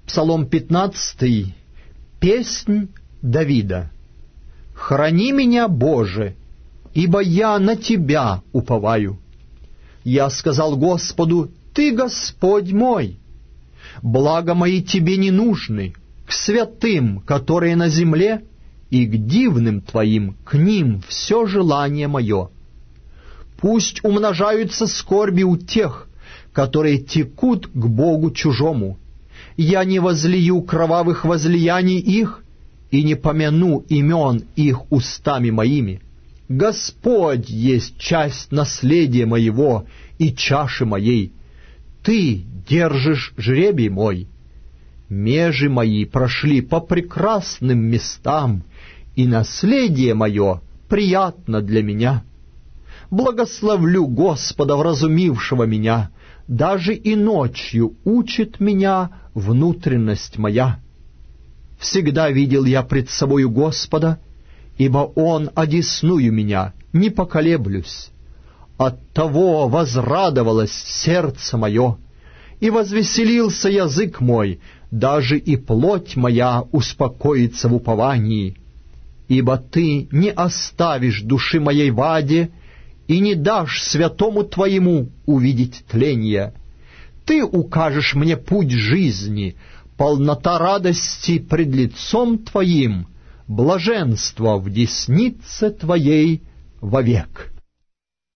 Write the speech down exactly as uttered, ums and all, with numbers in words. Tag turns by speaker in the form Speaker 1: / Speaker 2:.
Speaker 1: Псалом пятнадцатый. Песнь Давида. «Храни меня, Боже, ибо я на Тебя уповаю. Я сказал Господу: Ты Господь мой. Блага мои Тебе не нужны, к святым, которые на земле, и к дивным Твоим, к ним все желание мое. Пусть умножаются скорби у тех, которые текут к Богу чужому. Я не возлию кровавых возлияний их, и не помяну имен их устами моими. Господь есть часть наследия моего и чаши моей. Ты держишь жребий мой. Межи мои прошли по прекрасным местам, и наследие мое приятно для меня. Благословлю Господа, вразумившего меня, даже и ночью учит меня внутренность моя. Всегда видел я пред собою Господа, ибо Он одесную меня, не поколеблюсь. Оттого возрадовалось сердце мое, и возвеселился язык мой, даже и плоть моя успокоится в уповании. Ибо Ты не оставишь души моей в аде, и не дашь святому Твоему увидеть тление. Ты укажешь мне путь жизни, полнота радости пред лицом Твоим, блаженство в деснице Твоей вовек».